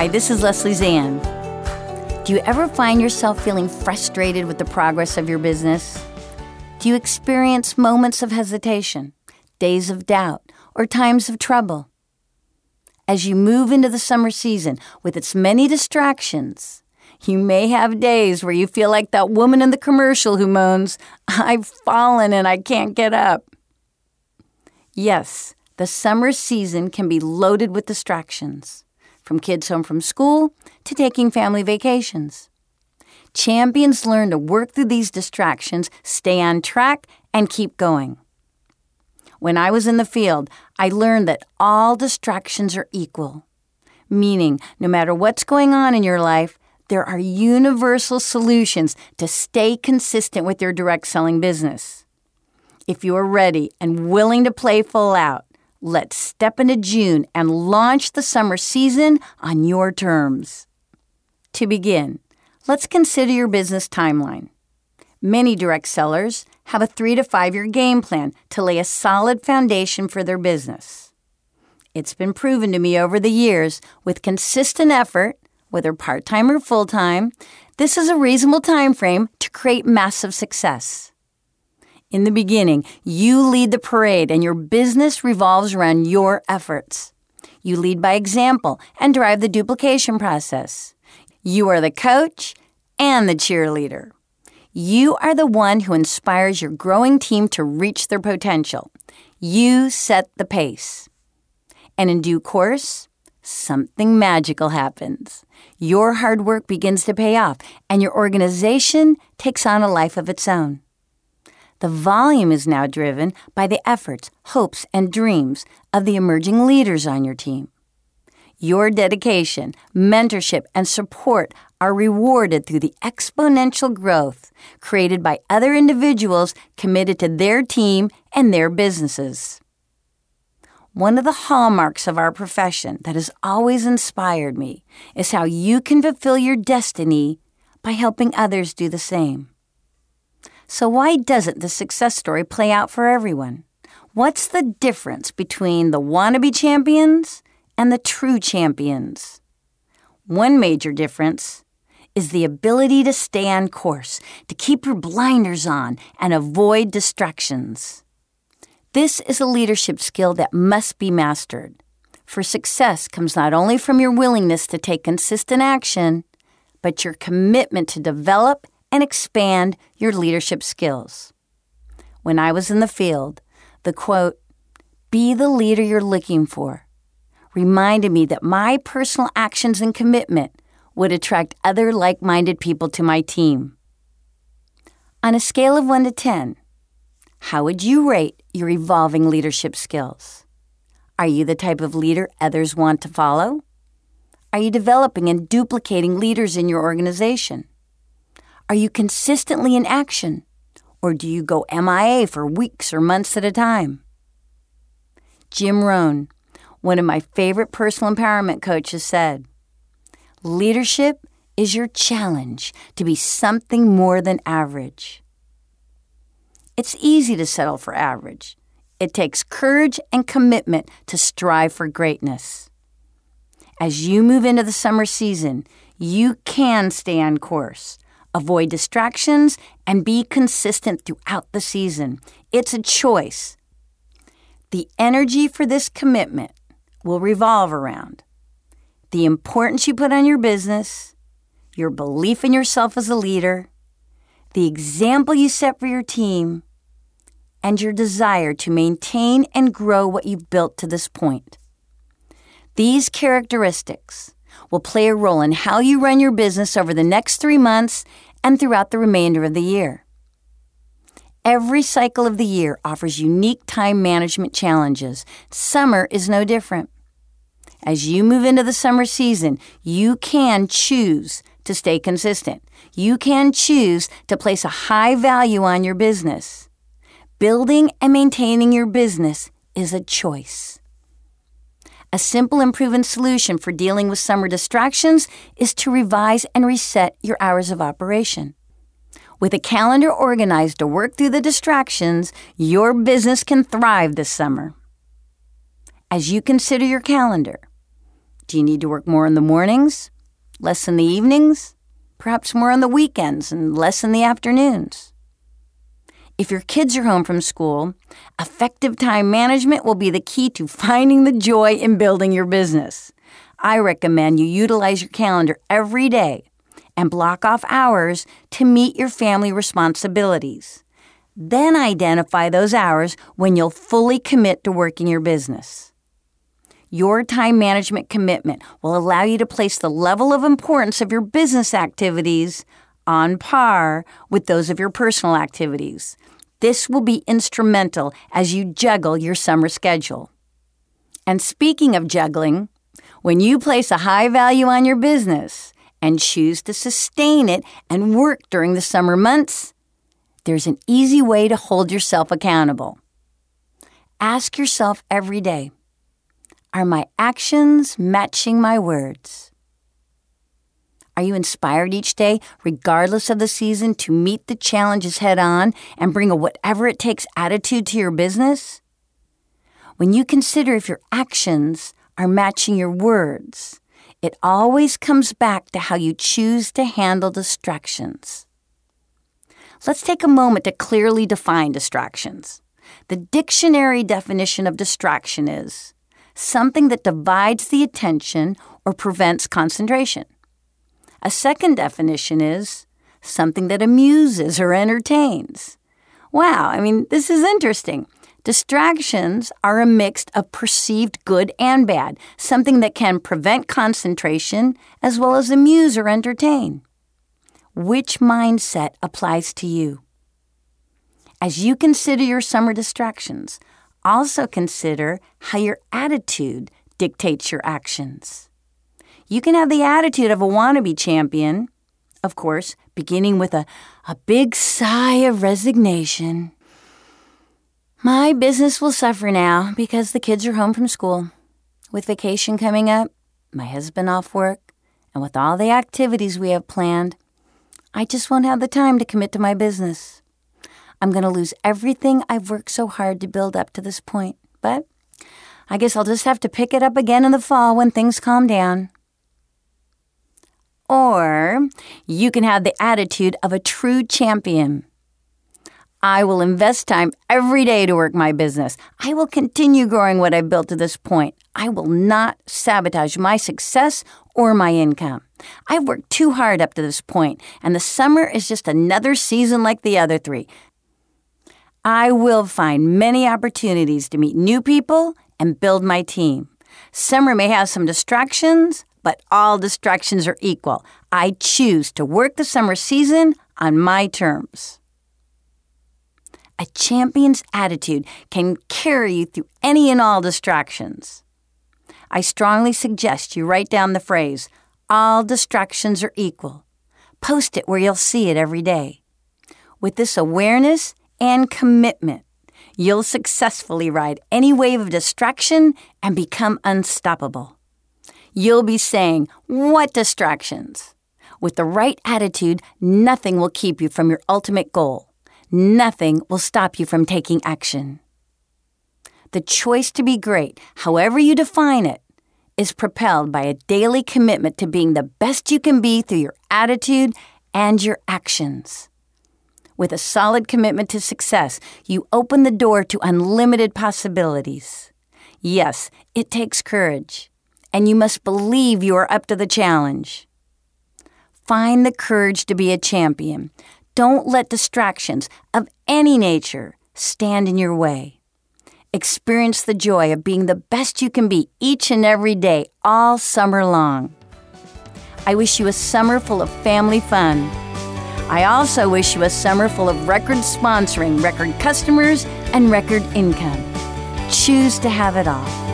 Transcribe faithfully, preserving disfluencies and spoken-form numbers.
this is Leslie Zann. Do you ever find yourself feeling frustrated with the progress of your business? Do you experience moments of hesitation, days of doubt, or times of trouble? As you move into the summer season with its many distractions, you may have days where you feel like that woman in the commercial who moans, "I've fallen and I can't get up." Yes, the summer season can be loaded with distractions, from kids home from school to taking family vacations. Champions learn to work through these distractions, stay on track, and keep going. When I was in the field, I learned that all distractions are equal, meaning no matter what's going on in your life, there are universal solutions to stay consistent with your direct selling business. If you are ready and willing to play full out, let's step into June and launch the summer season on your terms. To begin, let's consider your business timeline. Many direct sellers have a three to five year game plan to lay a solid foundation for their business. It's been proven to me over the years, with consistent effort, whether part-time or full-time, this is a reasonable time frame to create massive success. In the beginning, you lead the parade and your business revolves around your efforts. You lead by example and drive the duplication process. You are the coach and the cheerleader. You are the one who inspires your growing team to reach their potential. You set the pace. And in due course, something magical happens. Your hard work begins to pay off, and your organization takes on a life of its own. The volume is now driven by the efforts, hopes, and dreams of the emerging leaders on your team. Your dedication, mentorship, and support are rewarded through the exponential growth created by other individuals committed to their team and their businesses. One of the hallmarks of our profession that has always inspired me is how you can fulfill your destiny by helping others do the same. So why doesn't the success story play out for everyone? What's the difference between the wannabe champions and the true champions? One major difference is the ability to stay on course, to keep your blinders on and avoid distractions. This is a leadership skill that must be mastered. For success comes not only from your willingness to take consistent action, but your commitment to develop and expand your leadership skills. When I was in the field, the quote, "Be the leader you're looking for," reminded me that my personal actions and commitment would attract other like-minded people to my team. On a scale of one to ten, how would you rate your evolving leadership skills? Are you the type of leader others want to follow? Are you developing and duplicating leaders in your organization? Are you consistently in action, or do you go M I A for weeks or months at a time? Jim Rohn, one of my favorite personal empowerment coaches, said, "Leadership is your challenge to be something more than average." It's easy to settle for average. It takes courage and commitment to strive for greatness. As you move into the summer season, you can stay on course, avoid distractions, and be consistent throughout the season. It's a choice. The energy for this commitment will revolve around the importance you put on your business, your belief in yourself as a leader, the example you set for your team, and your desire to maintain and grow what you've built to this point. These characteristics will play a role in how you run your business over the next three months and throughout the remainder of the year. Every cycle of the year offers unique time management challenges. Summer is no different. As you move into the summer season, you can choose to stay consistent. You can choose to place a high value on your business. Building and maintaining your business is a choice. A simple and proven solution for dealing with summer distractions is to revise and reset your hours of operation. With a calendar organized to work through the distractions, your business can thrive this summer. As you consider your calendar, Do you need to work more in the mornings, less in the evenings, perhaps more on the weekends and less in the afternoons? If your kids are home from school, effective time management will be the key to finding the joy in building your business. I recommend you utilize your calendar every day and block off hours to meet your family responsibilities. Then identify those hours when you'll fully commit to working your business. Your time management commitment will allow you to place the level of importance of your business activities on par with those of your personal activities. This will be instrumental as you juggle your summer schedule. And speaking of juggling, when you place a high value on your business and choose to sustain it and work during the summer months, there's an easy way to hold yourself accountable. Ask yourself every day, are my actions matching my words? Are you inspired each day, regardless of the season, to meet the challenges head-on and bring a whatever-it-takes attitude to your business? When you consider if your actions are matching your words, it always comes back to how you choose to handle distractions. Let's take a moment to clearly define distractions. The dictionary definition of distraction is something that divides the attention or prevents concentration. A second definition is something that amuses or entertains. Wow, I mean, this is interesting. Distractions are a mix of perceived good and bad, something that can prevent concentration as well as amuse or entertain. Which mindset applies to you? As you consider your summer distractions, also consider how your attitude dictates your actions. You can have the attitude of a wannabe champion, of course, beginning with a, a big sigh of resignation. My business will suffer now because the kids are home from school. With vacation coming up, my husband off work, and with all the activities we have planned, I just won't have the time to commit to my business. I'm going to lose everything I've worked so hard to build up to this point, but I guess I'll just have to pick it up again in the fall when things calm down. Or you can have the attitude of a true champion. I will invest time every day to work my business. I will continue growing what I've built to this point. I will not sabotage my success or my income. I've worked too hard up to this point, and the summer is just another season like the other three. I will find many opportunities to meet new people and build my team. Summer may have some distractions, but all distractions are equal. I choose to work the summer season on my terms. A champion's attitude can carry you through any and all distractions. I strongly suggest you write down the phrase, all distractions are equal. Post it where you'll see it every day. With this awareness and commitment, you'll successfully ride any wave of distraction and become unstoppable. You'll be saying, what distractions? With the right attitude, nothing will keep you from your ultimate goal. Nothing will stop you from taking action. The choice to be great, however you define it, is propelled by a daily commitment to being the best you can be through your attitude and your actions. With a solid commitment to success, you open the door to unlimited possibilities. Yes, it takes courage, and you must believe you are up to the challenge. Find the courage to be a champion. Don't let distractions of any nature stand in your way. Experience the joy of being the best you can be each and every day, all summer long. I wish you a summer full of family fun. I also wish you a summer full of record sponsoring, record customers, and record income. Choose to have it all.